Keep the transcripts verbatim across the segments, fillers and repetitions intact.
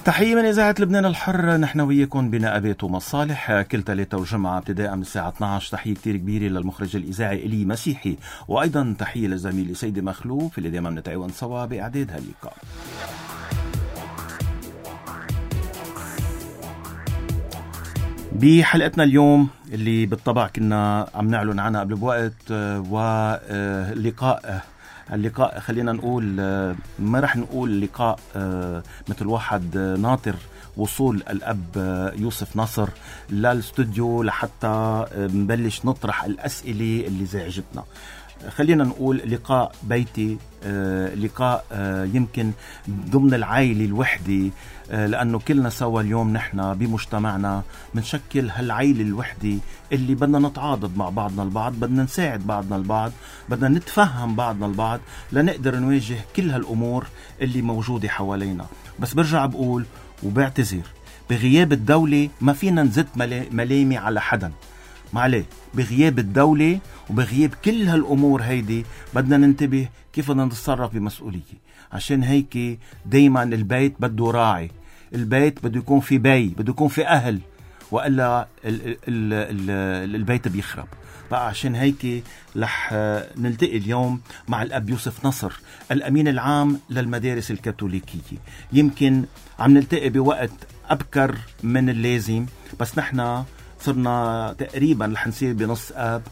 تحية من إذاعة لبنان الحر، نحن وياكم بنقابات ومصالح كل ثلاثة وجمعة ابتداء من الساعة اثنعش. تحية كتير كبيرة للمخرج الإذاعي إلي مسيحي، وأيضا تحية لزميلي سيدي مخلوف اللي دائما نتعاون سوا بإعداد هاللقاء. بحلقتنا اليوم اللي بالطبع كنا عم نعلن عنها قبل بوقت، واللقاء اللقاء خلينا نقول ما رح نقول لقاء مثل واحد ناطر وصول الأب يوسف نصر للاستوديو لحتى نبلش نطرح الأسئلة اللي زعجتنا. خلينا نقول لقاء بيتي، لقاء يمكن ضمن العائلة الوحدة، لأنه كلنا سوا اليوم نحن بمجتمعنا منشكل هالعائلة الوحدة اللي بدنا نتعاضد مع بعضنا البعض، بدنا نساعد بعضنا البعض، بدنا نتفهم بعضنا البعض لنقدر نواجه كل هالأمور اللي موجودة حوالينا. بس برجع بقول وبعتذر، بغياب الدولة ما فينا نزد ملامي على حدا، ما عليه. بغياب الدولة وبغياب كل هالأمور هيدي بدنا ننتبه كيف بدنا نتصرف بمسؤولية. عشان هيك دايما البيت بده راعي، البيت بده يكون في بي، بده يكون في أهل، وإلا ال ال ال البيت بيخرب بقى. عشان هيك رح نلتقي اليوم مع الأب يوسف نصر، الأمين العام للمدارس الكاثوليكية. يمكن عم نلتقي بوقت أبكر من اللازم، بس نحنا صرنا تقريبا رح نصير بنص آب،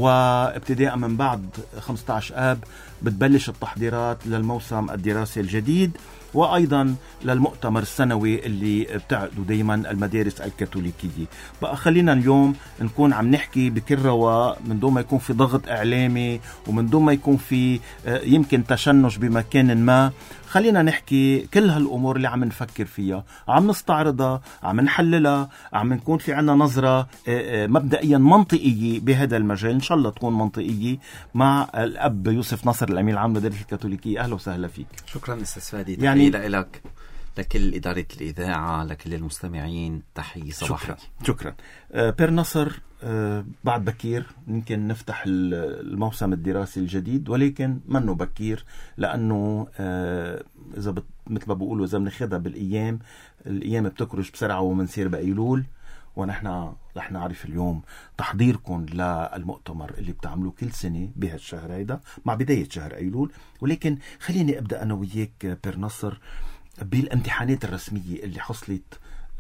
وابتداء من بعد خمسة عشر آب بتبلش التحضيرات للموسم الدراسي الجديد، وأيضا للمؤتمر السنوي اللي بتعقدوا دايما المدارس الكاثوليكية. بقى خلينا اليوم نكون عم نحكي بكل رواق، من دون ما يكون في ضغط إعلامي ومن دون ما يكون في يمكن تشنج بمكان ما. خلينا نحكي كل هالأمور اللي عم نفكر فيها، عم نستعرضها، عم نحللها، عم نكون في عنا نظرة مبدئيا منطقية بهذا المجال، إن شاء الله تكون منطقية، مع الأب يوسف نصر الأمين العام للمدارس الكاثوليكية. أهلا وسهلا فيك. شكرا أستاذ فادي، تحية يعني لك، لكل إدارة الإذاعة، لكل المستمعين، تحية صباحي. شكرا شكرا آه بير نصر، آه بعد بكير يمكن نفتح الموسم الدراسي الجديد، ولكن منه بكير، لأنه آه إذا بت... مثل ما بقولوا إذا بناخدها بالأيام، الأيام بتكرج بسرعة ومنصير بأيلول، ونحن رح نعرف اليوم تحضيركم للمؤتمر اللي بتعملوه كل سنة بهالشهر هيدا مع بداية شهر أيلول. ولكن خليني أبدأ أنا وياك بير نصر بالامتحانات الرسمية اللي حصلت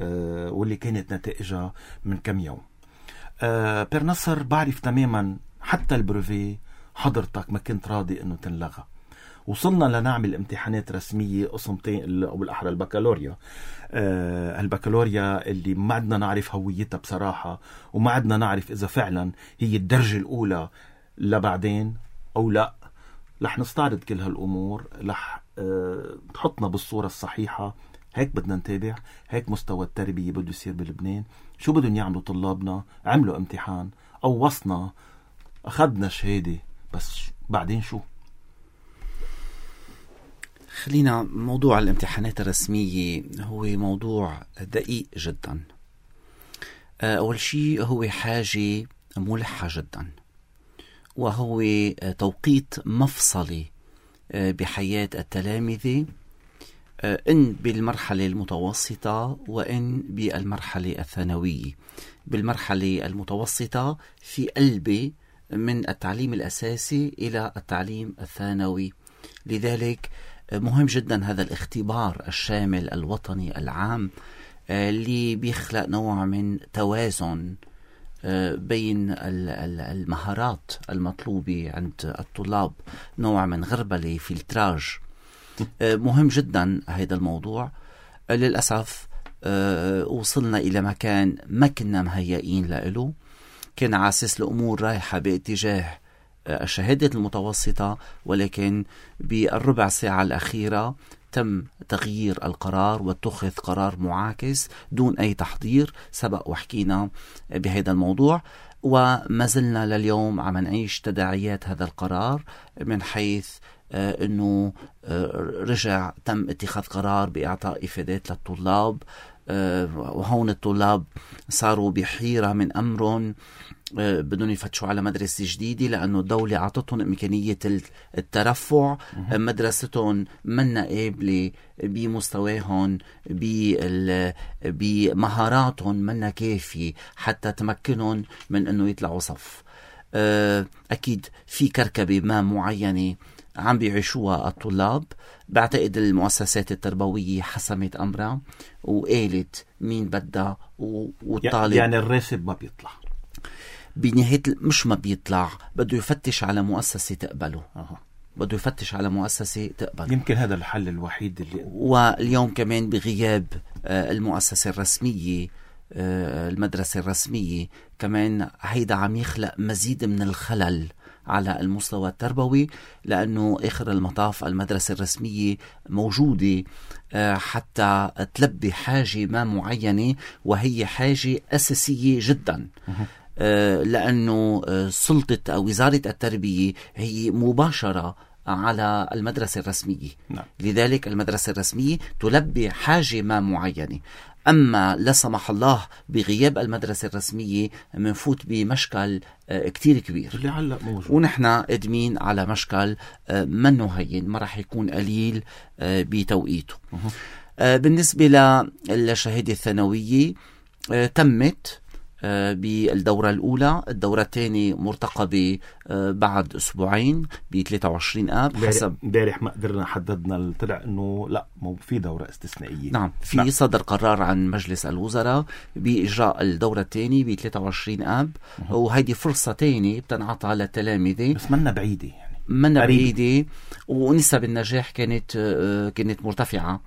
آه واللي كانت نتائجها من كم يوم. آه بير نصر، بعرف تماما حتى البروفي حضرتك ما كنت راضي انه تنلغى. وصلنا لنعمل امتحانات رسمية قسمتين، او بالاحرى البكالوريا. آه البكالوريا اللي ما عدنا نعرف هويتها بصراحة، وما عدنا نعرف اذا فعلا هي الدرجة الاولى لبعدين او لا. رح نستعرض كل هالامور، رح أه تحطنا بالصورة الصحيحة. هيك بدنا نتابع، هيك مستوى التربية بده يصير بلبنان. شو بدهم يعملوا طلابنا؟ عملوا امتحان، قوصنا، أخذنا شهادة، بس بعدين شو؟ خلينا، موضوع الامتحانات الرسمية هو موضوع دقيق جدا. أول شيء هو حاجة ملحة جدا، وهو توقيت مفصلي بحياة التلاميذ، إن بالمرحلة المتوسطة وإن بالمرحلة الثانوية. بالمرحلة المتوسطة في قلب من التعليم الأساسي إلى التعليم الثانوي. لذلك مهم جدا هذا الاختبار الشامل الوطني العام اللي بيخلق نوع من توازن بين المهارات المطلوبة عند الطلاب، نوع من غربلة، فلتراج. مهم جدا هذا الموضوع. للأسف وصلنا إلى مكان ما كنا مهيئين له. كان عاسس الأمور رايحة باتجاه الشهادة المتوسطة، ولكن بالربع ساعة الأخيرة تم تغيير القرار واتخذ قرار معاكس دون أي تحضير سبق، وحكينا بهذا الموضوع. وما زلنا لليوم عم نعيش تداعيات هذا القرار، من حيث آه أنه آه رجع تم اتخاذ قرار بإعطاء إفادات للطلاب، آه وهون الطلاب صاروا بحيرة من أمر بدهم يفتشوا على مدرسة جديدة لأنه الدولة أعطتهم إمكانية الترفع. مدرستهم منا قابلة بمستواهم بمهاراتهم منا كافية حتى تمكنهم من أنه يطلعوا صف. أكيد في كركبة ما معينة عم بيعيشوها الطلاب. بعتقد المؤسسات التربوية حسمت أمرها وقالت مين بدها والطالب يعني الراتب ما بيطلع بنهاية مش ما بيطلع، بده يفتش على مؤسسة تقبله. أه. بده يفتش على مؤسسة تقبله. يمكن هذا الحل الوحيد اللي واليوم كمان بغياب المؤسسة الرسمية المدرسة الرسمية كمان هيدا عم يخلق مزيد من الخلل على المستوى التربوي، لأنه آخر المطاف المدرسة الرسمية موجودة حتى تلبي حاجة ما معينة، وهي حاجة أساسية جدا. لأنه سلطة أو وزارة التربية هي مباشرة على المدرسة الرسمية. نعم. لذلك المدرسة الرسمية تلبي حاجة ما معينة. أما لا سمح الله بغياب المدرسة الرسمية منفوت بمشكل كتير كبير اللي هلا موجود، ونحن قادمين على مشكل منه هين، ما رح يكون قليل بتوقيته. بالنسبة للشهادة الثانوية تمت بالدورة الأولى. الدورة الثانية مرتقبة بعد أسبوعين ب ثلاثة وعشرين آب حسب امبارح ما قدرنا حددنا، طلع إنه لا مو في دورة استثنائية. نعم في نعم. صدر قرار عن مجلس الوزراء بإجراء الدورة الثانية ب ثلاثة وعشرين آب، وهيدي فرصة ثانية بتنعطى للتلاميذ، بس منا بعيدة يعني منا بعيدة، ونسب النجاح كانت كانت مرتفعة،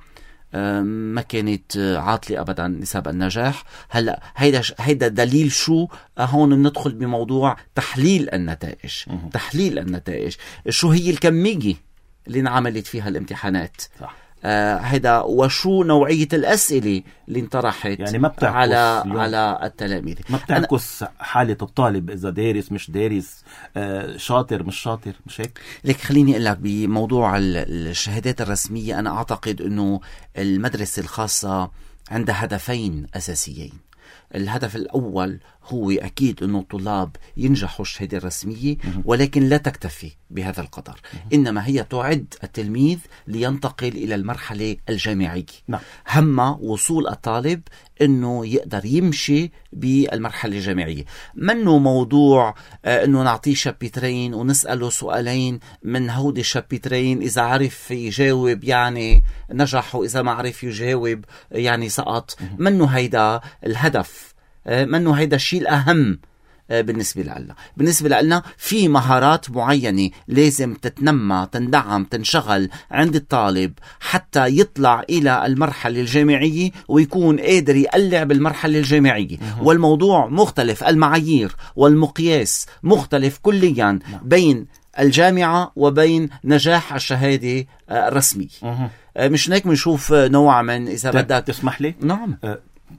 ما كانت عاطلة أبدا نسب النجاح. هلا هيدا هيدا دليل شو؟ هون بندخل بموضوع تحليل النتائج. مه. تحليل النتائج شو هي الكمية اللي انعملت فيها الامتحانات؟ صح. آه هيدا وشو نوعية الأسئلة اللي انطرحت يعني ما على على التلاميذ. ما بتعكس أنا... حالة الطالب إذا دارس مش دارس، آه شاطر مش شاطر، مش هيك؟ لك خليني أقول لك بموضوع الشهادات الرسمية، أنا أعتقد أنه المدرسة الخاصة عندها هدفين أساسيين. الهدف الأول هو أكيد أنه الطلاب ينجحوا الشهادة الرسمية، ولكن لا تكتفي بهذا القدر، إنما هي تعد التلميذ لينتقل إلى المرحلة الجامعية. نعم. هم وصول الطالب أنه يقدر يمشي بالمرحلة الجامعية. منه موضوع أنه نعطيه شابترين ونسأله سؤالين من هودي الشابترين، إذا عرف يجاوب يعني نجح، وإذا ما عرف يجاوب يعني سقط. منه هيدا الهدف، منه هيدا الشيء الأهم بالنسبة لنا. بالنسبة لنا في مهارات معينة لازم تتنمى، تندعم، تنشغل عند الطالب حتى يطلع إلى المرحلة الجامعية ويكون قادر يقلع بالمرحلة الجامعية. والموضوع مختلف، المعايير والمقياس مختلف كليا بين الجامعة وبين نجاح الشهادة الرسمية. مش هيك بنشوف نوع من، إذا بدك تسمح لي. نعم. أه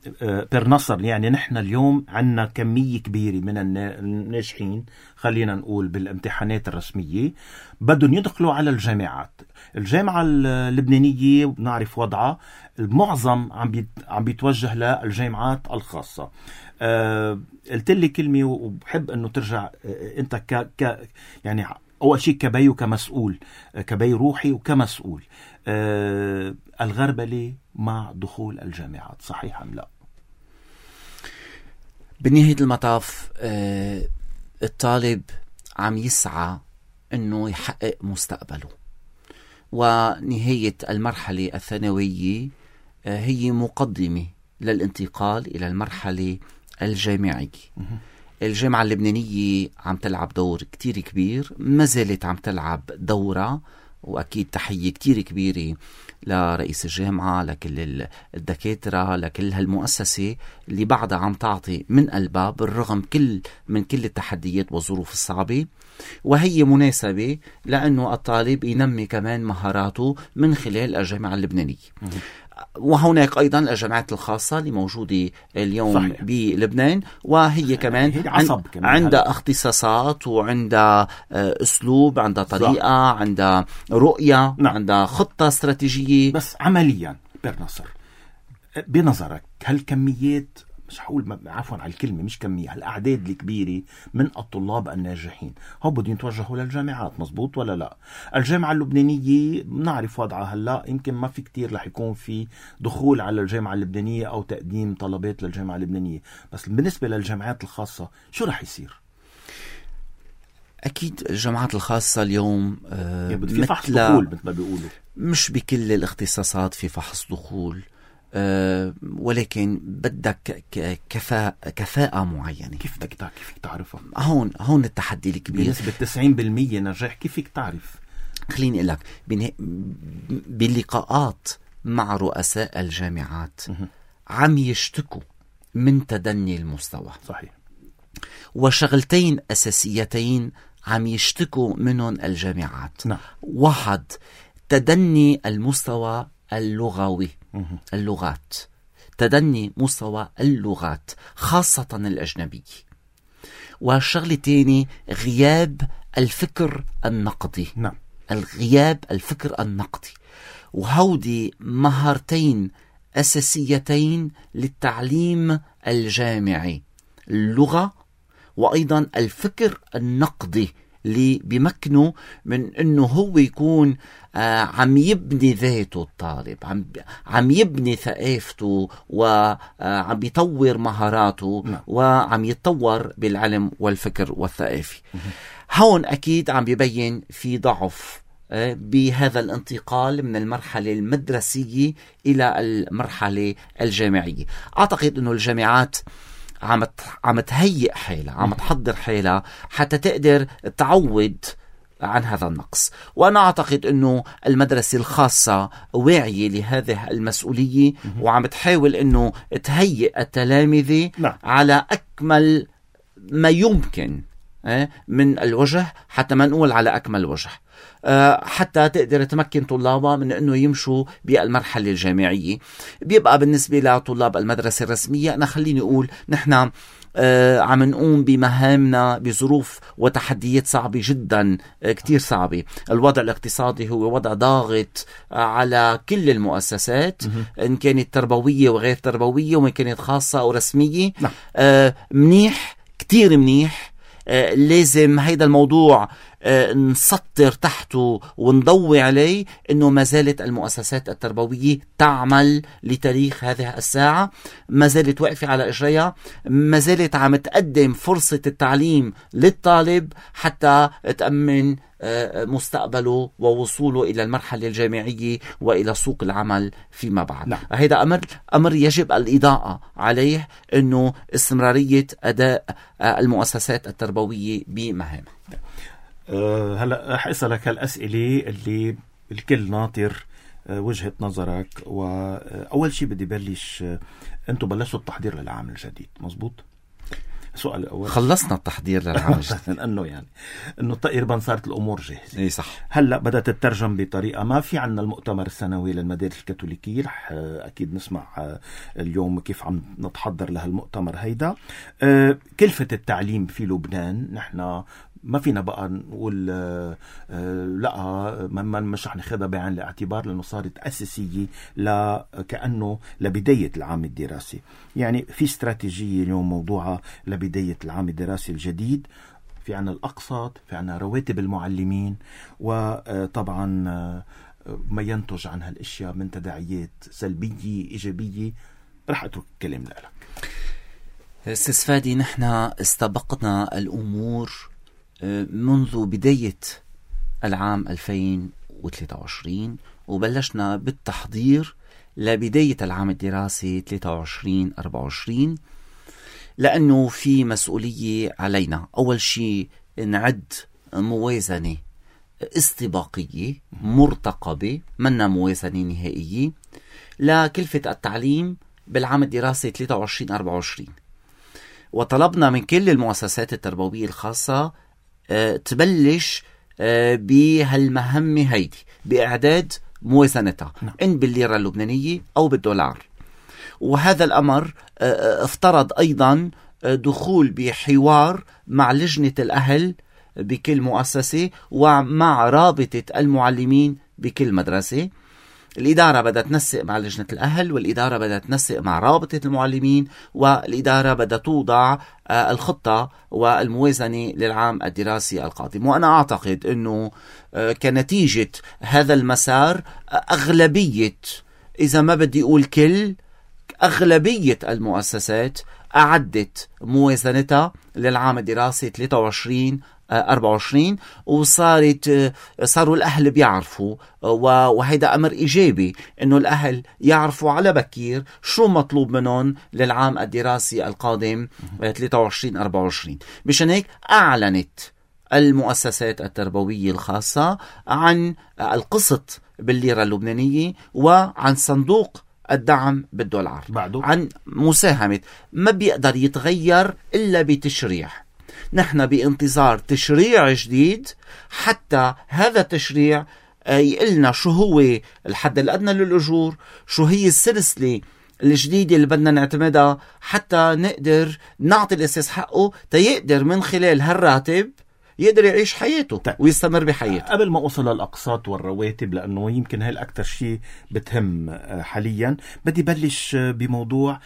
برنصر يعني نحن اليوم عنا كمية كبيرة من الناجحين، خلينا نقول بالامتحانات الرسمية، بدهم يدخلوا على الجامعات. الجامعة اللبنانية بنعرف وضعها، المعظم عم بيت عم بيتوجه للجامعات الخاصة. أه قلت لي كلمة وبحب انه ترجع أه انت ك ك يعني اول شيء كبي وكمسؤول، كبي روحي وكمسؤول. أه الغربلة مع دخول الجامعات، صحيح أم لا؟ بنهاية المطاف آه الطالب عم يسعى أنه يحقق مستقبله، ونهاية المرحلة الثانوية آه هي مقدمة للانتقال إلى المرحلة الجامعية. الجامعة اللبنانية عم تلعب دور كتير كبير، ما زالت عم تلعب دورة، وأكيد تحية كتير كبيرة لرئيس الجامعة، لكل الدكاترة، لكل هالمؤسسة اللي بعدها عم تعطي من قلبها بالرغم كل من كل التحديات والظروف الصعبة. وهي مناسبة لأنه الطالب ينمي كمان مهاراته من خلال الجامعة اللبنانية. وهناك أيضا الجامعات الخاصة اللي موجودة اليوم صحيح. بلبنان، وهي كمان عندها اختصاصات وعندها أسلوب، عندها طريقة، عندها رؤية، نعم. عندها خطة استراتيجية. بس عمليا برنصر بنظرك هالكميات مش حقول عفوا على الكلمة مش كمية، الأعداد الكبيرة من الطلاب الناجحين هو بدهم يتوجهوا للجامعات. مزبوط ولا لا؟ الجامعة اللبنانية بنعرف وضعها هلا، يمكن ما في كتير رح يكون في دخول على الجامعة اللبنانية أو تقديم طلبات للجامعة اللبنانية، بس بالنسبة للجامعات الخاصة شو رح يصير؟ أكيد الجامعات الخاصة اليوم آه يعني في فحص دخول مثل ما بيقولوا، مش بكل الاختصاصات في فحص دخول، أه ولكن بدك كفاءة كفاءة معينة. كيف بدك كيف تعرفها؟ هون هون التحدي الكبير. بنسبة تسعين بالمية نجاح كيف فيك تعرف؟ خليني أقول لك باللقاءات مع رؤساء الجامعات عم يشتكوا من تدني المستوى. صحيح. وشغلتين أساسيتين عم يشتكوا منهم الجامعات. نعم. واحد، تدني المستوى اللغوي، اللغات، تدني مستوى اللغات خاصة الأجنبية. والشغلة الثانية غياب الفكر النقدي. نعم. الغياب الفكر النقدي، وهودي مهارتين أساسيتين للتعليم الجامعي، اللغة وأيضا الفكر النقدي اللي بيمكنه من انه هو يكون آه عم يبني ذاته الطالب، عم عم يبني ثقافته وعم يطور مهاراته. نعم. وعم يتطور بالعلم والفكر والثقافي. هون اكيد عم بيبين في ضعف آه بهذا الانتقال من المرحلة المدرسية الى المرحلة الجامعية. اعتقد انه الجامعات عم عم تهيئ حالها، عم تحضر حالها حتى تقدر تعوض عن هذا النقص. وأنا أعتقد أنه المدرسة الخاصة واعية لهذه المسؤولية وعم تحاول أنه تهيئ التلاميذ على أكمل ما يمكن من الوجه، حتى ما نقول على أكمل وجه، حتى تقدر تمكن طلابها من أنه يمشوا بالمرحلة الجامعية. بيبقى بالنسبة لطلاب المدرسة الرسمية، أنا خليني أقول نحن آه عم نقوم بمهامنا بظروف وتحديات صعبة جدا، آه كتير صعبة. الوضع الاقتصادي هو وضع ضاغط آه على كل المؤسسات، إن كانت تربوية وغير تربوية، وإن كانت خاصة أو رسمية. آه منيح، كتير منيح. آه لازم هيدا الموضوع آه نسطر تحته ونضوي عليه، انه ما زالت المؤسسات التربوية تعمل لتاريخ هذه الساعة، ما زالت واقفة على اجريها، ما زالت عم تقدم فرصة التعليم للطالب حتى تأمن آه مستقبله ووصوله الى المرحلة الجامعية والى سوق العمل فيما بعد. نعم. هيدا امر امر يجب الإضاءة عليه، انه استمرارية اداء آه المؤسسات التربوية بمهامها. أه هلا رح اسالك هالاسئله اللي الكل ناطر أه وجهه نظرك. واول شيء بدي بلش، أه انتم بلشتوا التحضير للعام الجديد، مزبوط؟ السؤال الاول، خلصنا التحضير للعام الجديد انه يعني انه تقريبا صارت الامور جاهزه. اي صح. هلا بدات تترجم بطريقه ما. في عنا المؤتمر السنوي للمدارس الكاثوليكيه، رح أه اكيد نسمع أه اليوم كيف عم نتحضر لهالمؤتمر هيدا. أه كلفه التعليم في لبنان، نحن ما فينا بقى نقول آه آه لا ما مش رح ناخذها بعين الاعتبار، لانه صارت اساسيه ل كانه لبدايه العام الدراسي. يعني في استراتيجيه اليوم موضوعها لبدايه العام الدراسي الجديد. في عنا الاقساط، في عنا رواتب المعلمين، وطبعا ما ينتج عن هالاشياء من تداعيات سلبيه ايجابيه. رح اترك الكلام لك. استاذ فادي، نحن استبقنا الامور منذ بداية العام ألفين وثلاثة وعشرين، وبلشنا بالتحضير لبداية العام الدراسي ثلاثة وعشرين أربعة وعشرين، لأنه في مسؤولية علينا. أول شيء نعد موازنة استباقية مرتقبة، منا موازنة نهائية، لكلفة التعليم بالعام الدراسي ثلاثة وعشرين أربعة وعشرين. وطلبنا من كل المؤسسات التربوية الخاصة أه تبلش أه بهالمهمة هيدي، بإعداد موازنتها. نعم. إن بالليرة اللبنانية أو بالدولار. وهذا الأمر أه افترض أيضا دخول بحوار مع لجنة الأهل بكل مؤسسة ومع رابطة المعلمين بكل مدرسة، الإدارة بدها تنسق مع لجنة الأهل، والإدارة بدها تنسق مع رابطة المعلمين، والإدارة بدها توضع الخطة والموازنة للعام الدراسي القادم. وأنا أعتقد أنه كنتيجة هذا المسار أغلبية، إذا ما بدي أقول كل، أغلبية المؤسسات أعدت موازنتها للعام الدراسي ثلاثة وعشرين أربعة وعشرين، وصارت صاروا الأهل بيعرفوا، وهذا أمر إيجابي إنه الأهل يعرفوا على بكير شو مطلوب منهم للعام الدراسي القادم ثلاثة وعشرين أربعة وعشرين. مشان هيك أعلنت المؤسسات التربوية الخاصة عن القسط بالليرة اللبنانية وعن صندوق الدعم بالدولار، بعده عن مساهمة ما بيقدر يتغير إلا بتشريع. نحن بانتظار تشريع جديد حتى هذا التشريع يقلنا شو هو الحد الأدنى للأجور، شو هي السلسلة الجديدة اللي بدنا نعتمدها حتى نقدر نعطي الأساس حقه تيقدر من خلال هالراتب يقدر يعيش حياته طيب. ويستمر بحياته. قبل ما أوصل للأقساط والرواتب، لأنه يمكن هاي الأكثر شيء بتهم حاليا، بدي بلش بموضوع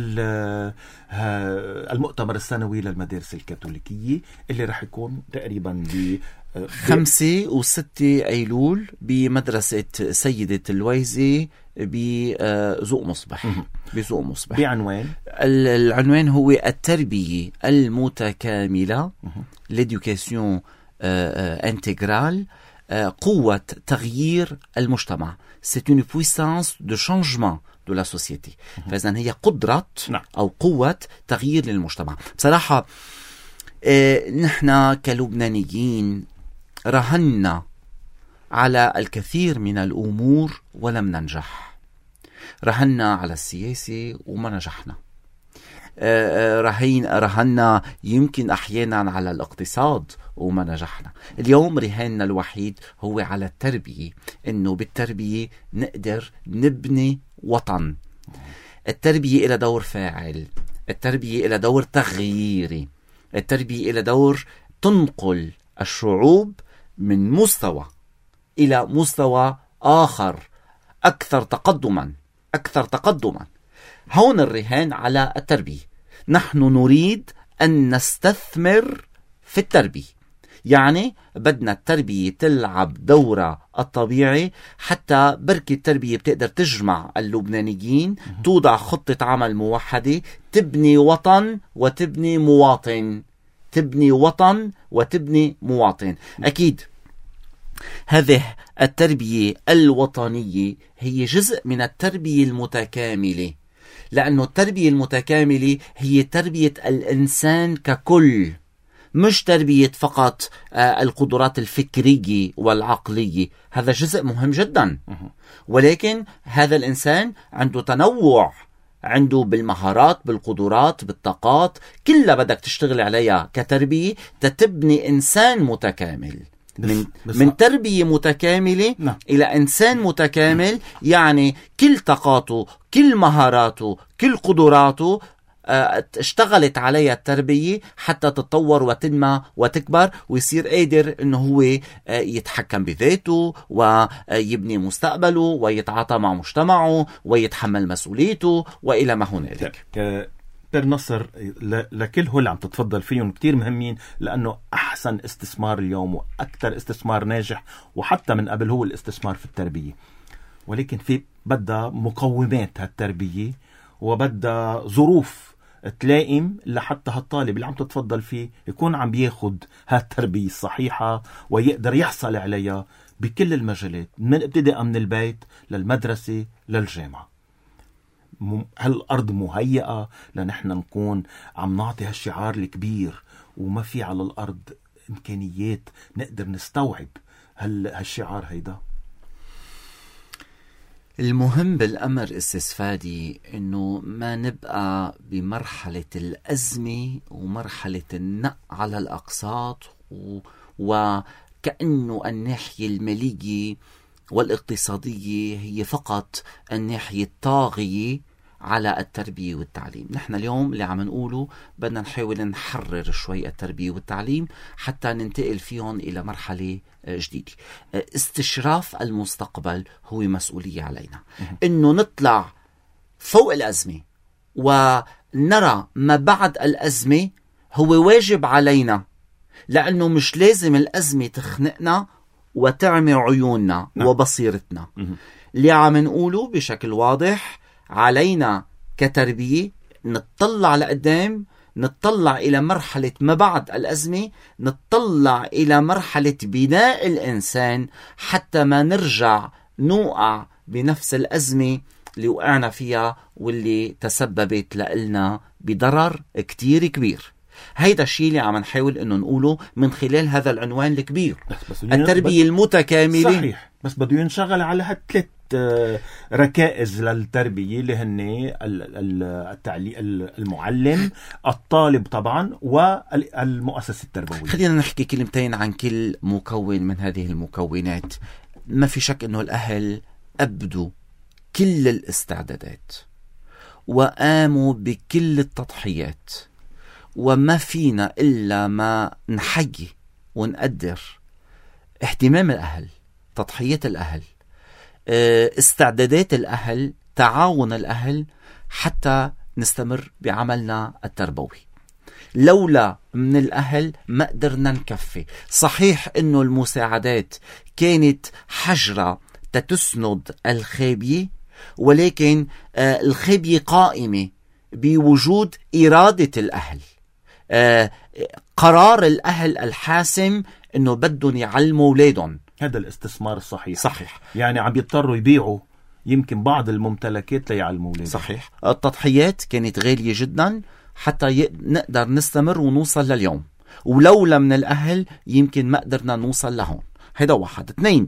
المؤتمر السنوي للمدارس الكاثوليكية اللي رح يكون تقريبا ب خمسة وستة أيلول بمدرسة سيدة الويزي بزوق مصبح. بزوق مصبح بعنوان العنوان هو التربية المتكاملة، l'éducation intégrale، قوة تغيير المجتمع. C'est une puissance de changement de la société. فإذن هي قدرة أو قوة تغيير للمجتمع. بصراحة نحن كلبنانيين رهنا على الكثير من الأمور ولم ننجح. رهنا على السياسة وما نجحنا. رهين رهنا يمكن أحيانا على الاقتصاد وما نجحنا. اليوم رهاننا الوحيد هو على التربية، إنه بالتربية نقدر نبني وطن. التربية إلى دور فاعل، التربية إلى دور تغييري، التربية إلى دور تنقل الشعوب من مستوى إلى مستوى آخر أكثر تقدما أكثر تقدما. هون الرهان على التربية. نحن نريد أن نستثمر في التربية، يعني بدنا التربية تلعب دورة الطبيعي، حتى بركة التربية بتقدر تجمع اللبنانيين، توضع خطة عمل موحدة، تبني وطن وتبني مواطن، تبني وطن وتبني مواطن. أكيد هذه التربية الوطنية هي جزء من التربية المتكاملة، لأنه التربية المتكاملة هي تربية الإنسان ككل، مش تربية فقط القدرات الفكرية والعقلية. هذا جزء مهم جدا، ولكن هذا الإنسان عنده تنوع، عنده بالمهارات، بالقدرات، بالطاقات، كلها بدك تشتغل عليها كتربية تتبني إنسان متكامل. من, من تربية متكاملة نعم. إلى إنسان متكامل، يعني كل طاقاته، كل مهاراته، كل قدراته اشتغلت عليها التربية حتى تتطور وتنمى وتكبر، ويصير قادر انه هو يتحكم بذاته ويبني مستقبله ويتعاطى مع مجتمعه ويتحمل مسؤوليته وإلى ما هنالك. بير نصر، لكل هول عم تتفضل فيهم كتير مهمين، لأنه أحسن استثمار اليوم وأكثر استثمار ناجح وحتى من قبل هو الاستثمار في التربية. ولكن في بدها مقومات هالتربية وبدها ظروف تلائم لحتى هالطالب اللي عم تتفضل فيه يكون عم بياخد هالتربية الصحيحة ويقدر يحصل عليها بكل المجالات، من ابتداء من البيت للمدرسة للجامعة. هل الأرض مهيئة لنحن نكون عم نعطي هالشعار الكبير وما في على الأرض إمكانيات نقدر نستوعب هالشعار هيدا؟ المهم بالأمر استسفادي إنه ما نبقى بمرحلة الأزمة ومرحلة النق على الأقساط، و... وكأنه الناحية المالية والاقتصادية هي فقط الناحية الطاغية على التربية والتعليم. نحن اليوم اللي عم نقوله بدنا نحاول نحرر شوي التربية والتعليم حتى ننتقل فيهم إلى مرحلة جديدة. استشراف المستقبل هو مسؤولية علينا، إنه نطلع فوق الأزمة ونرى ما بعد الأزمة هو واجب علينا، لأنه مش لازم الأزمة تخنقنا وتعمي عيوننا نعم. وبصيرتنا. اللي عم نقوله بشكل واضح، علينا كتربية نتطلع لقدام، نتطلع إلى مرحلة ما بعد الأزمة، نتطلع إلى مرحلة بناء الإنسان حتى ما نرجع نوقع بنفس الأزمة اللي وقعنا فيها واللي تسببت لنا بضرر كتير كبير. هيدا الشيء اللي عم نحاول انه نقوله من خلال هذا العنوان الكبير، بس بس التربية بس المتكاملة. صحيح، بس بده ينشغل على هالثلاث ركائز للتربية اللي هن التعليم، المعلم، الطالب طبعا، والمؤسسة التربوية. خلينا نحكي كلمتين عن كل مكون من هذه المكونات. ما في شك انه الاهل ابدوا كل الاستعدادات وقاموا بكل التضحيات، وما فينا إلا ما نحيي ونقدر اهتمام الأهل، تضحية الأهل، استعدادات الأهل، تعاون الأهل حتى نستمر بعملنا التربوي. لولا من الأهل ما قدرنا نكفي. صحيح إنه المساعدات كانت حجرة تتسند الخابية، ولكن الخابية قائمة بوجود إرادة الأهل، آه قرار الأهل الحاسم إنه بدهم يعلموا أولادهم. هذا الاستثمار الصحيح. صحيح. يعني عم بيضطروا يبيعوا يمكن بعض الممتلكات ليعلموا أولادهم. صحيح. التضحيات كانت غالية جدا حتى ي... نقدر نستمر ونوصل لليوم، ولولا من الأهل يمكن ما قدرنا نوصل لهون. هذا واحد. اثنين،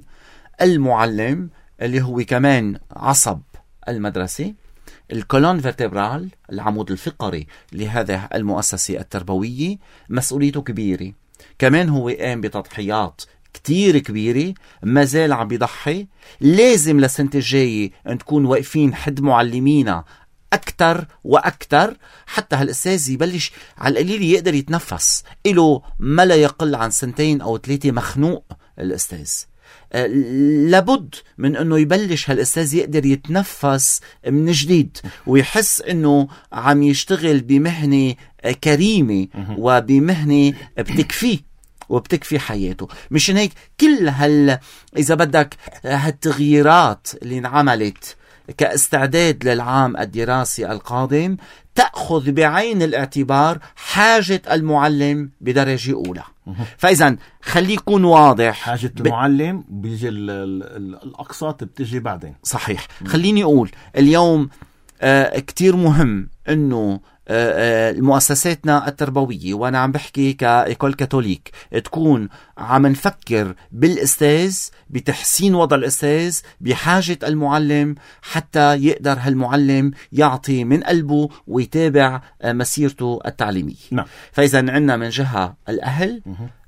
المعلم اللي هو كمان عصب المدرسة، الكولون فيرتبرال، العمود الفقري لهذه المؤسسة التربوية، مسؤوليته كبيرة. كمان هو قام بتضحيات كتير كبيرة، ما زال عم بيضحي. لازم لسنة الجاية نكون واقفين حد معلمينا أكتر وأكتر حتى هالأستاذ يبلش على القليل يقدر يتنفس. إله ما لا يقل عن سنتين أو ثلاثة مخنوق الأستاذ. أه لابد من أنه يبلش هالأستاذ يقدر يتنفس من جديد ويحس أنه عم يشتغل بمهنة كريمة وبمهنة بتكفيه وبتكفي حياته. مشان هيك كل هال إذا بدك هالتغييرات اللي انعملت كاستعداد للعام الدراسي القادم تأخذ بعين الاعتبار حاجة المعلم بدرجة أولى. فإذا خلي يكون واضح، حاجة المعلم بيجي الأقساط بتجي بعدين. صحيح. خليني أقول اليوم آه كتير مهم أنه المؤسساتنا التربوية، وأنا عم بحكي كإيكول كاثوليك، تكون عم نفكر بالأستاذ، بتحسين وضع الأستاذ، بحاجة المعلم حتى يقدر هالمعلم يعطي من قلبه ويتابع مسيرته التعليمية. نعم. فإذا عنا من جهة الأهل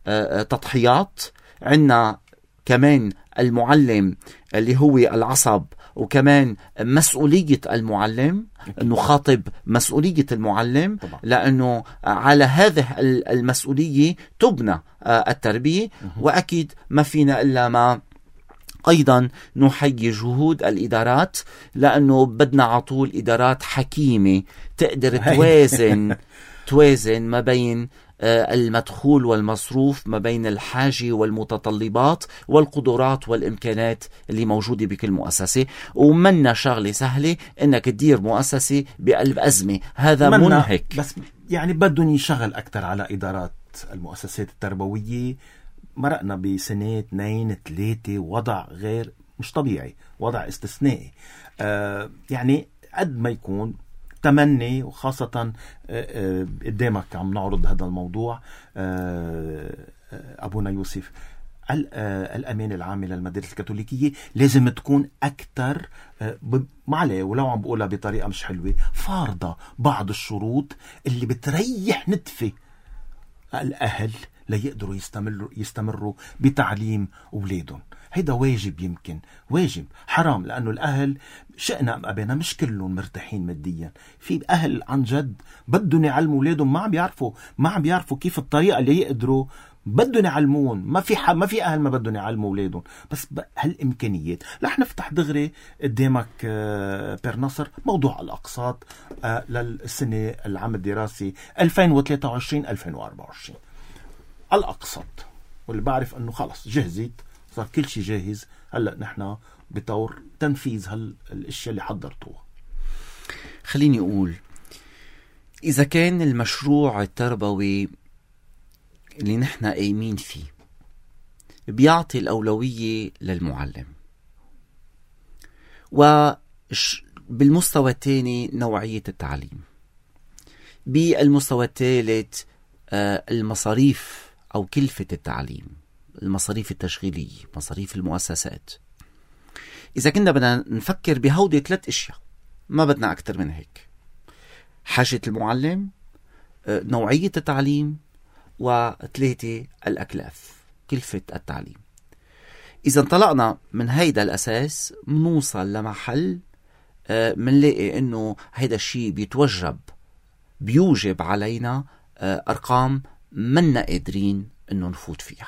تضحيات، عنا كمان المعلم اللي هو العصب، وكمان مسؤولية المعلم، أنه خاطب مسؤولية المعلم طبعا. لأنه على هذه المسؤولية تبنى التربية. وأكيد ما فينا إلا ما أيضا نحيي جهود الإدارات، لأنه بدنا عطول إدارات حكيمة تقدر توازن توازن ما بين المدخول والمصروف، ما بين الحاجة والمتطلبات والقدرات والإمكانات اللي موجودة بكل مؤسسة. ومنا شغلة سهلة إنك تدير مؤسسة بقلب أزمة، هذا منهك. بس يعني بدهم يشغل أكتر على إدارات المؤسسات التربوية. مرقنا بسنة اثنين ثلاثة وضع غير مش طبيعي، وضع استثنائي. آه يعني قد ما يكون تمني، وخاصة قدامك عم نعرض هذا الموضوع أبونا يوسف، الأمانة العامة للمدارس الكاثوليكية لازم تكون أكتر معلي، ولو عم بقولها بطريقة مش حلوة، فارضة بعض الشروط اللي بتريح نتفة الأهل ليقدروا يستمروا يستمروا بتعليم أولادهم. هيدا واجب، يمكن واجب حرام، لأنه الأهل شئنا أم أبينا مش كلهم مرتاحين ماديا. في أهل عن جد بدهم يعلموا أولادهم، ما عم بيعرفوا ما عم بيعرفوا كيف الطريقة اللي يقدروا، بدهم يعلمون. ما في ح... ما في أهل ما بدهم يعلموا أولادهم، بس ب... هالإمكانيات. رح نفتح دغري قدامك آه بير نصر موضوع الأقساط آه للسنة العام الدراسي ألفين وثلاثة وعشرين ألفين وأربعة وعشرين. الأقساط واللي بعرف أنه خلص جهزت، صار كل شيء جاهز، هلأ نحن بطور تنفيذ هالاشياء اللي حضرتوها. خليني أقول، إذا كان المشروع التربوي اللي نحن قايمين فيه بيعطي الأولوية للمعلم، وبالمستوى الثاني نوعية التعليم، بالمستوى الثالث المصاريف أو كلفة التعليم، المصاريف التشغيلية، مصاريف المؤسسات، إذا كنا بدنا نفكر بهودي ثلاث اشياء ما بدنا أكتر من هيك: حاجة المعلم، نوعية التعليم، وثلاثة الأكلاف، كلفة التعليم. إذا انطلقنا من هيدا الأساس منوصل لمحل منلاقي إنه هيدا الشيء بيتوجب بيوجب علينا أرقام منا قادرين إنه نفوت فيها.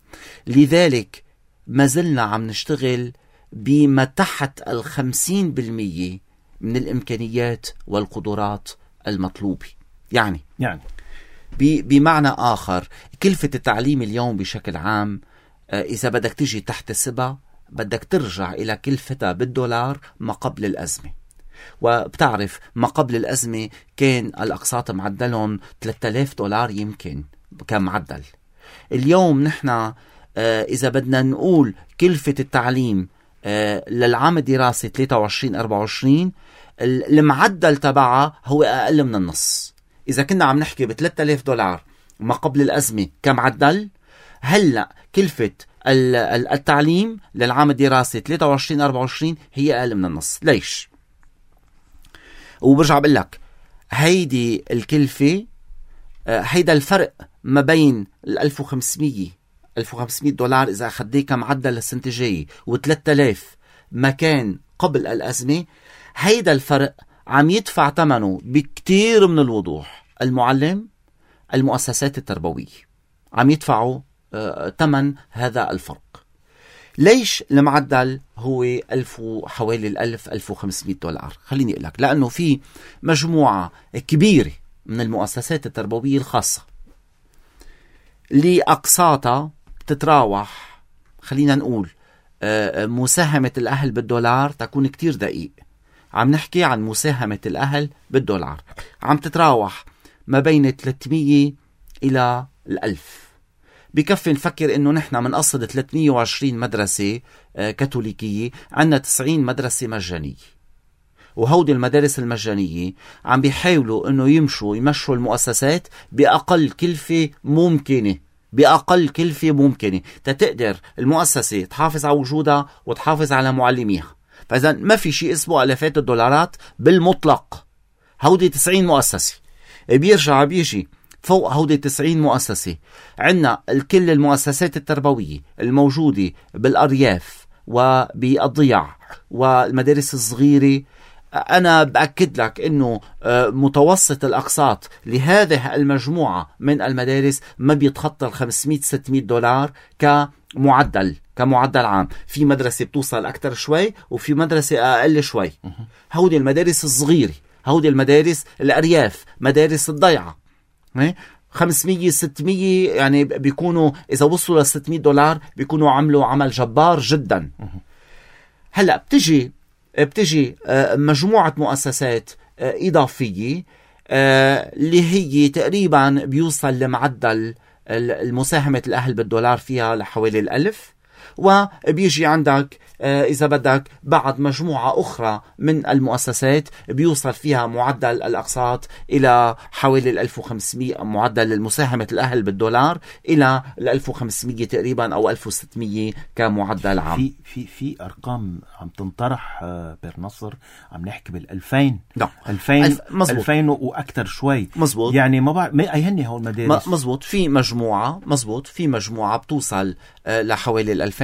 لذلك ما زلنا عم نشتغل بما تحت الخمسين بالمية من الإمكانيات والقدرات المطلوبة. يعني يعني بمعنى آخر، كلفة التعليم اليوم بشكل عام إذا بدك تجي تحت السبا بدك ترجع إلى كلفتها بالدولار ما قبل الأزمة. وبتعرف ما قبل الأزمة كان الأقساط معدلهم ثلاثة آلاف دولار يمكن كان معدل. اليوم نحن إذا بدنا نقول كلفة التعليم للعام الدراسي ثلاثة وعشرين أربعة وعشرين المعدل تبعها هو أقل من النص. إذا كنا عم نحكي ب ثلاثة آلاف دولار ما قبل الأزمة كمعدل، هلأ كلفة التعليم للعام الدراسي ثلاثة وعشرين أربعة وعشرين هي أقل من النص. ليش؟ وبرجع بقول لك هيدي الكلفة، هيدا الفرق ما بين ال ألف وخمسمية ألف وخمسمية دولار إذا أخذيه كمعدل للسنة الجاية و3000 ما كان قبل الأزمة، هيدا الفرق عم يدفع ثمنه بكتير من الوضوح المعلم، المؤسسات التربوية عم يدفعوا ثمن هذا الفرق. ليش المعدل هو ألف حوالي الألف ألف وخمسمية دولار؟ خليني أقول لك، لأنه في مجموعة كبيرة من المؤسسات التربوية الخاصة اللي أقساطها تتراوح، خلينا نقول مساهمة الأهل بالدولار تكون كتير دقيق. عم نحكي عن مساهمة الأهل بالدولار عم تتراوح ما بين ثلاثمية إلى الألف. بكفي نفكر إنه نحن من أصل ثلاثمية وعشرين مدرسة كاثوليكية عنا تسعين مدرسة مجانية، وهودي المدارس المجانية عم بيحاولوا إنه يمشوا يمشوا المؤسسات بأقل كلفة ممكنة، بأقل كلفة ممكنة تتقدر المؤسسة تحافظ على وجودها وتحافظ على معلميها. فإذا ما في شيء اسمه ألفات الدولارات بالمطلق. هودي تسعين مؤسسة، بيرجع بيجي فوق هودي تسعين مؤسسة عنا الكل المؤسسات التربوية الموجودة بالأرياف وبالضياع والمدارس الصغيرة. أنا بأكد لك أنه متوسط الأقساط لهذه المجموعة من المدارس ما بيتخطى الخمسمية ستمية دولار كمعدل كمعدل عام. في مدرسة بتوصل أكتر شوي وفي مدرسة أقل شوي. هودي المدارس الصغيرة، هودي المدارس الأرياف، مدارس الضيعة خمسمية ستمية يعني بيكونوا إذا وصلوا لستمية دولار بيكونوا عملوا عمل جبار جدا. هلأ بتجي بتجي مجموعة مؤسسات إضافية اللي هي تقريبا بيوصل لمعدل المساهمة الأهل بالدولار فيها لحوالي الألف، وبيجي عندك إذا بدك بعد مجموعة أخرى من المؤسسات بيوصل فيها معدل الأقساط إلى حوالي الألف وخمسمية، معدل المساهمة الأهل بالدولار إلى الألف وخمسمية تقريبا أو ألف وستمية كمعدل عام. في في في أرقام عم تنطرح بير نصر، عم نحكي بالألفين نعم ألفين ألفين وأكثر شوي. مزبوط. يعني ما بعرف ما أيهني هول المدارس. مزبوط. في مجموعة مزبوط في مجموعة بتوصل لحوالي الألفين،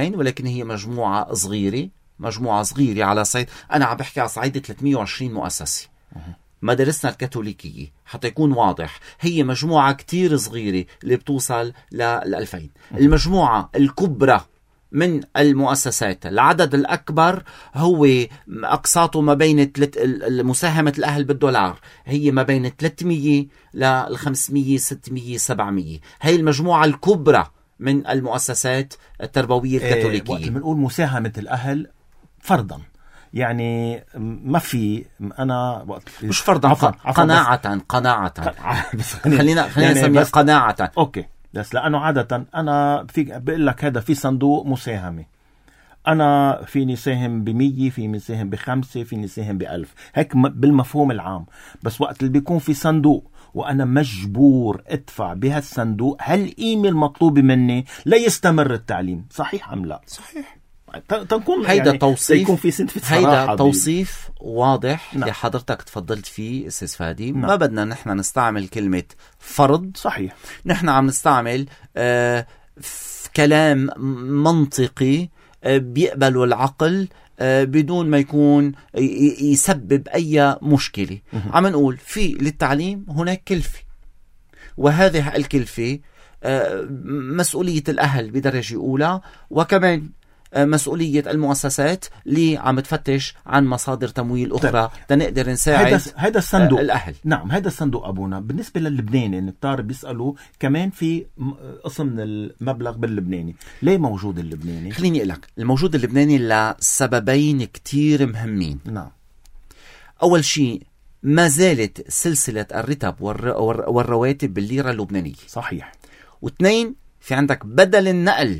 الألفين، ولكن هي مجموعة صغيرة، مجموعة صغيرة على صعيد، أنا عم بحكي على صعيد ثلاثمية وعشرين مؤسسة. مدارسنا الكاثوليكية حتى يكون واضح هي مجموعة كتير صغيرة اللي بتوصل للألفين. المجموعة الكبرى من المؤسسات العدد الأكبر هو أقساطه ما بين مساهمة الأهل بالدولار هي ما بين ثلاثمية ل خمسمية ستمية سبعمية. هي المجموعة الكبرى من المؤسسات التربوية الكاثوليكية. وقت بنقول مساهمة الأهل فرضا يعني ما في أنا وقت مش فرضا عفوا قناعة قناعة خلينا خلينا يعني نسميها قناعة. أوكي بس لأنه عادة أنا في بقول لك هذا في صندوق مساهمة، أنا فيني ساهم بمية، فيني ساهم بخمسة، فيني ساهم بألف، هيك بالمفهوم العام. بس وقت اللي بيكون في صندوق وأنا مجبور أدفع بهالصندوق هالقيمة المطلوبة مني ليستمر التعليم، صحيح أم لا؟ صحيح. تنكون هيدا يعني توصيف يكون في سنة في هيدا توصيف واضح. نعم. اللي حضرتك تفضلت فيه أستاذ فادي. نعم. ما بدنا نحن نستعمل كلمة فرض. صحيح. نحن عم نستعمل آه كلام منطقي آه بيقبله العقل آه بدون ما يكون يسبب أي مشكلة. عم نقول في للتعليم هناك كلفة، وهذه الكلفة آه مسؤولية الأهل بدرجة أولى، وكمان مسؤولية المؤسسات اللي عم تفتش عن مصادر تمويل أخرى تنقدر نساعد هذا الصندوق. الأهل. نعم هذا الصندوق أبونا. بالنسبة للبناني الكتار بيسألوا كمان في قسم من المبلغ باللبناني، ليه موجود اللبناني؟ خليني أقول لك الموجود اللبناني لسببين كتير مهمين. نعم. أول شيء ما زالت سلسلة الرتب والرواتب بالليرة اللبنانية. صحيح. واثنين في عندك بدل النقل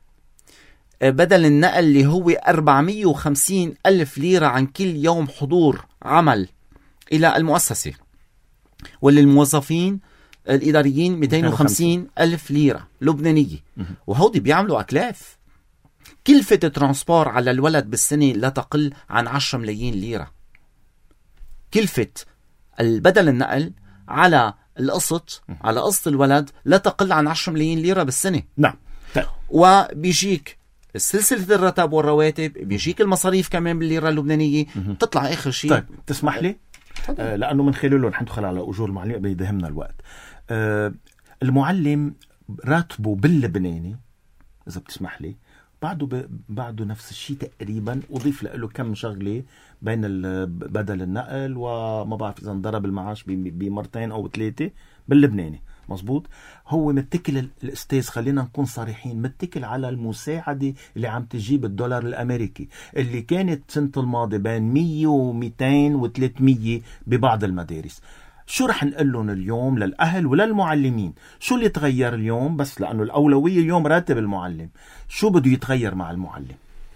بدل النقل اللي هو أربعمية وخمسين ألف ليرة عن كل يوم حضور عمل إلى المؤسسة، واللي الموظفين الإداريين مئتين وخمسين ألف ليرة لبنانية، وهودي بيعملوا أكلاف. كلفة ترانسبور على الولد بالسنة لا تقل عن عشرة ملايين ليرة. كلفة البدل النقل على القسط على قسط الولد لا تقل عن عشرة ملايين ليرة بالسنة. نعم. وبيجيك سلسلة الرتب والرواتب، بيجيك المصاريف كمان بالليرة اللبنانية، تطلع آخر شيء. طيب تسمح لي آه لأنه من خلاله رح ندخل على أجور المعلم بيدهمنا الوقت. آه المعلم راتبه باللبناني إذا بتسمح لي بعده ب... بعده نفس الشيء تقريبا، أضيف له كم شغلة بين بدل النقل وما بعرف إذا انضرب المعاش بمرتين أو ثلاثة باللبناني. مزبوط. هو متكل الأستاذ، خلينا نكون صريحين، متكل على المساعدة اللي عم تجيب الدولار الأمريكي اللي كانت سنة الماضي بين مية ومئتين وثلاثمية ببعض المدارس. شو رح نقول لهم اليوم للأهل وللمعلمين؟ شو اللي تغير اليوم؟ بس لأنه الأولوية اليوم راتب المعلم، شو بده يتغير مع المعلم؟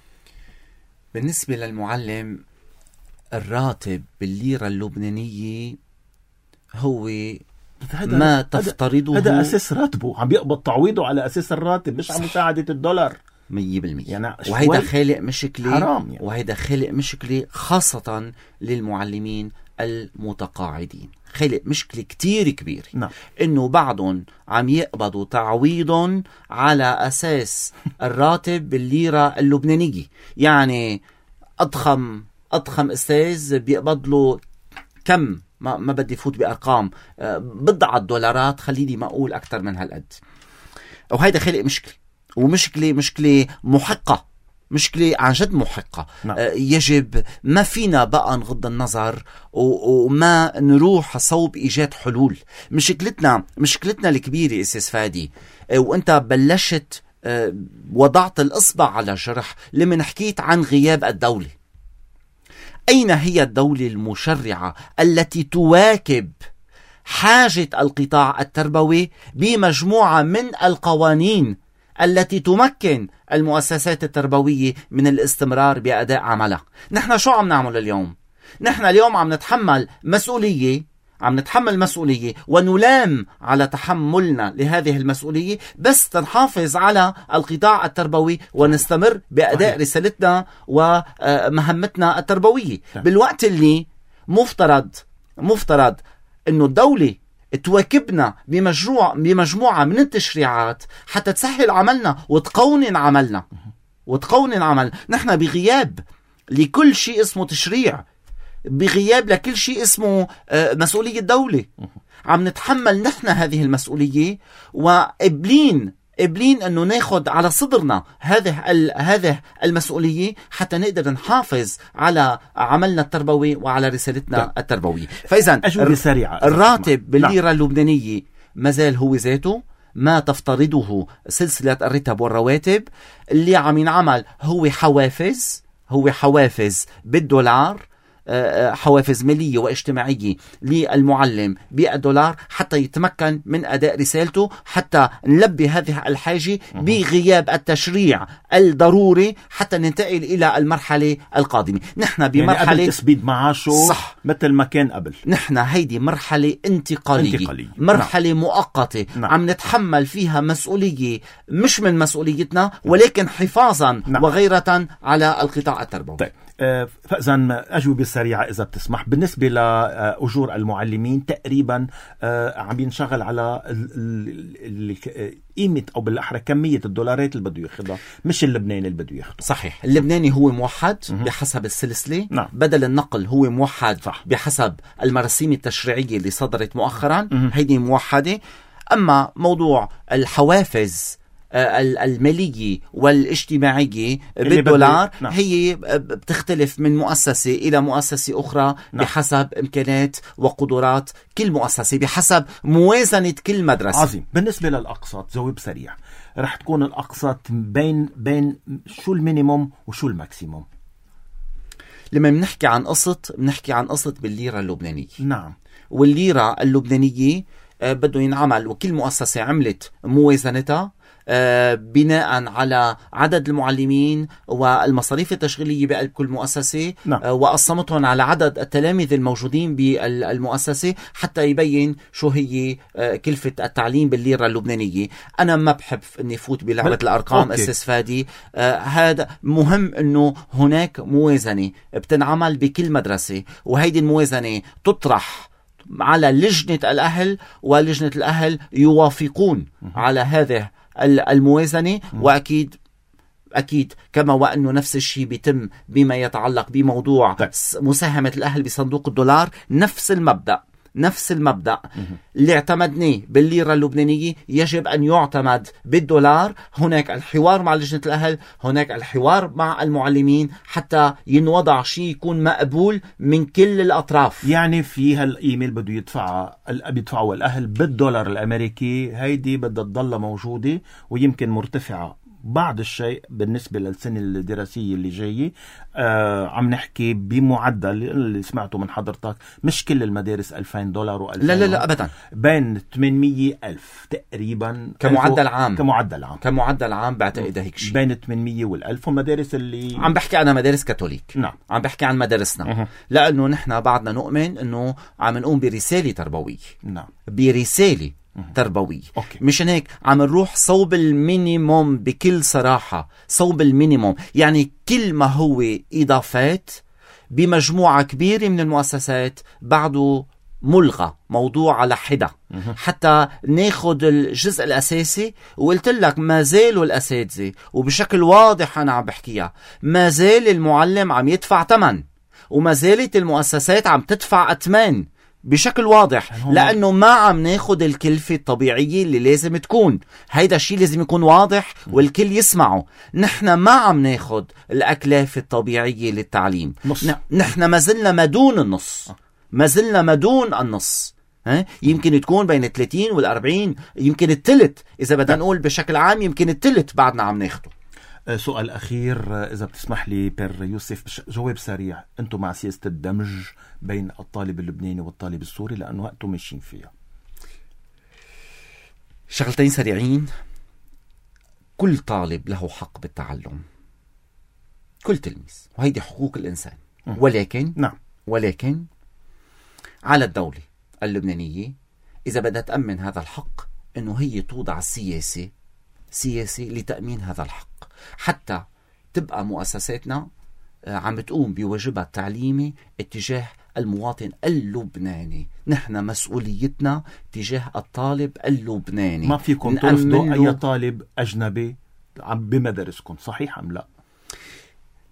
بالنسبة للمعلم الراتب بالليرة اللبنانية هو هذا ما تفترضه، هذا أساس راتبه، عم بيقبض تعويضه على أساس الراتب مش على مساعدة الدولار مية بالمية. يعني وهيدا خالق مشكلة حرام يعني. وهيدا خالق مشكلة خاصة للمعلمين المتقاعدين، خلق مشكلة كتير كبيرة. نعم. إنه بعضهم عم يقبضوا تعويضهم على أساس الراتب بالليرة اللبنانية. يعني أضخم أضخم أستاذ بيقبض له كم، ما, ما بدي فوت بأرقام، بضعة دولارات، خليني ما أقول أكتر من هالقد. وهيدا خلق مشكلة، ومشكلة مشكلة محقة، مشكلة عن جد محقة. نعم. يجب ما فينا بقى نغض النظر وما نروح صوب إيجاد حلول. مشكلتنا مشكلتنا الكبيرة أستاذ فادي، وأنت بلشت وضعت الإصبع على الجرح لمن حكيت عن غياب الدولة. أين هي الدولة المشرعة التي تواكب حاجة القطاع التربوي بمجموعة من القوانين التي تمكن المؤسسات التربوية من الاستمرار بأداء عملها؟ نحن شو عم نعمل اليوم؟ نحن اليوم عم نتحمل مسؤولية عم نتحمل مسؤولية ونلام على تحملنا لهذه المسؤولية بس تنحافظ على القطاع التربوي ونستمر بأداء رسالتنا ومهمتنا التربوية، بالوقت اللي مفترض مفترض إنه الدولة تواكبنا بمجموعة بمجموعة من التشريعات حتى تسهل عملنا وتقونن عملنا. وتقونن عمل. نحن بغياب لكل شيء اسمه تشريع، بغياب لكل شيء اسمه مسؤولية دولة، عم نتحمل نحن هذه المسؤولية، وقبلين قبلين انه ناخد على صدرنا هذه هذه المسؤوليه حتى نقدر نحافظ على عملنا التربوي وعلى رسالتنا ده. التربويه. فاذا اجوبه سريعه. الراتب بالليره اللبنانيه ما زال هو ذاته، ما تفترضه سلسله الرتب والرواتب. اللي عم ينعمل هو حوافز، هو حوافز بالدولار، حوافز مالية واجتماعية للمعلم بالدولار حتى يتمكن من أداء رسالته، حتى نلبي هذه الحاجة بغياب التشريع الضروري حتى ننتقل إلى المرحلة القادمة. نحن بمرحلة يعني قبل تثبيت معاشه صح مثل ما كان قبل. نحن هيدي مرحلة انتقالية, انتقالية. مرحلة نعم. مؤقتة نعم. عم نتحمل فيها مسؤولية مش من مسؤوليتنا ولكن حفاظا نعم. وغيرة على القطاع التربوي. طيب. فإذا أجوبة سريعة إذا بتسمح. بالنسبة لأجور المعلمين تقريبا عم ينشغل على قيمة أو بالأحرى كمية الدولارات اللي بده ياخدها، مش اللبناني اللي بده ياخده. صحيح. اللبناني هو موحد بحسب السلسلة نعم. بدل النقل هو موحد صح. بحسب المراسيم التشريعية اللي صدرت مؤخرا هيدي موحدة. أما موضوع الحوافز المالية والاجتماعية بالدولار نعم. هي بتختلف من مؤسسة إلى مؤسسة أخرى نعم. بحسب إمكانات وقدرات كل مؤسسة، بحسب موازنة كل مدرسة. عظيم. بالنسبة للأقساط جواب سريع، رح تكون الأقساط بين بين شو المينيموم وشو الماكسيموم؟ لما بنحكي عن قسط بنحكي عن قسط بالليرة اللبنانية نعم. والليرة اللبنانية بده ينعمل، وكل مؤسسة عملت موازنتها بناء على عدد المعلمين والمصاريف التشغيلية بقلب كل مؤسسة نعم. وقسمتهم على عدد التلاميذ الموجودين بالمؤسسة حتى يبين شو هي كلفة التعليم بالليرة اللبنانية. أنا ما بحب أني فوت بلعبة الأرقام استسفادي. آه هذا مهم أنه هناك موازنة بتنعمل بكل مدرسة، وهيدي الموازنة تطرح على لجنة الأهل، ولجنة الأهل يوافقون على هذا الموازنة. وأكيد أكيد كما وأنه نفس الشيء بيتم بما يتعلق بموضوع طيب. مساهمة الأهل بصندوق الدولار، نفس المبدأ نفس المبدأ اللي اعتمدناه بالليرة اللبنانية يجب أن يعتمد بالدولار. هناك الحوار مع لجنة الأهل، هناك الحوار مع المعلمين حتى ينوضع شيء يكون مقبول من كل الأطراف. يعني في هالقيمة اللي بده يدفعها بيدفعوا الأهل بالدولار الأمريكي، هيدي بدها تضل موجودة ويمكن مرتفعة بعض الشيء بالنسبة للسنة الدراسية اللي جاية. آه عم نحكي بمعدل اللي سمعته من حضرتك، مش كل المدارس ألفين دولار وألفين. لا لا لا أبدا، بين ثمانمية ألف تقريبا كمعدل عام. كمعدل عام كمعدل عام بعتقد هيك شيء بين ثمانمية والألف. والمدارس اللي عم بحكي أنا مدارس كاثوليك نعم. عم بحكي عن مدارسنا أه. لأنه نحن بعدنا نؤمن أنه عم نقوم برسالة تربوية نعم. برسالة تربوي. مشان هيك عم نروح صوب المينيموم بكل صراحة، صوب المينيموم. يعني كل ما هو إضافات بمجموعة كبيرة من المؤسسات بعده ملغى، موضوع على حدة حتى ناخد الجزء الأساسي. وقلت لك ما زالوا الأساتذة، وبشكل واضح أنا عم بحكيها، ما زال المعلم عم يدفع ثمن، وما زالت المؤسسات عم تدفع أثمان بشكل واضح، لأنه ما عم ناخد الكلفة الطبيعية اللي لازم تكون. هيدا الشيء لازم يكون واضح والكل يسمعه. نحن ما عم ناخد الأكلاف الطبيعية للتعليم. نحن ما زلنا مدون النص، ما زلنا مدون النص. ها؟ يمكن تكون بين الثلاثين والأربعين، يمكن الثلث إذا بدنا نقول بشكل عام، يمكن الثلث بعدنا عم ناخده. سؤال أخير إذا بتسمح لي بير يوسف، جواب سريع. أنتم مع سياسة الدمج بين الطالب اللبناني والطالب السوري لأنه وقتهم ماشيين فيها؟ شغلتين سريعين. كل طالب له حق بالتعلم، كل تلميذ، وهيدي حقوق الإنسان. ولكن نعم ولكن على الدولة اللبنانية إذا بدها تأمن هذا الحق أنه هي توضع سياسة سياسة لتأمين هذا الحق، حتى تبقى مؤسساتنا عم تقوم بواجبها التعليمي اتجاه المواطن اللبناني. نحن مسؤوليتنا تجاه الطالب اللبناني. ما فيكم ترفضوا أي طالب أجنبي بمدارسكم، صحيح أم لا؟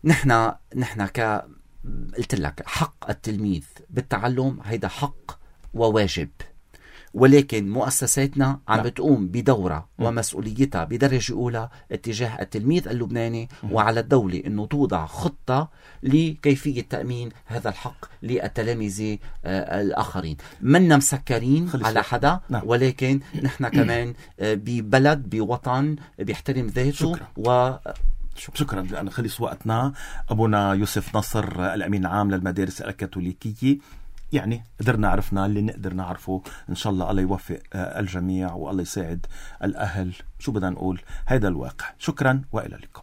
نحن نحن ك قلت لك حق التلميذ بالتعلم هيدا حق وواجب، ولكن مؤسساتنا عم نعم. بتقوم بدورها ومسؤوليتها بدرجة أولى اتجاه التلميذ اللبناني، وعلى الدولة أنه توضع خطة لكيفية تأمين هذا الحق للتلاميذ آه الآخرين. منا مسكرين على حدا، نعم. ولكن نحن كمان آه ببلد بوطن بيحترم ذاته. شكرا. و شكرا. لأن خلص وقتنا. أبونا يوسف نصر الأمين العام للمدارس الكاثوليكية، يعني قدرنا عرفنا اللي نقدر نعرفه. إن شاء الله الله يوفق الجميع والله يساعد الأهل. شو بدنا نقول، هذا الواقع. شكرا وإلى اللقاء.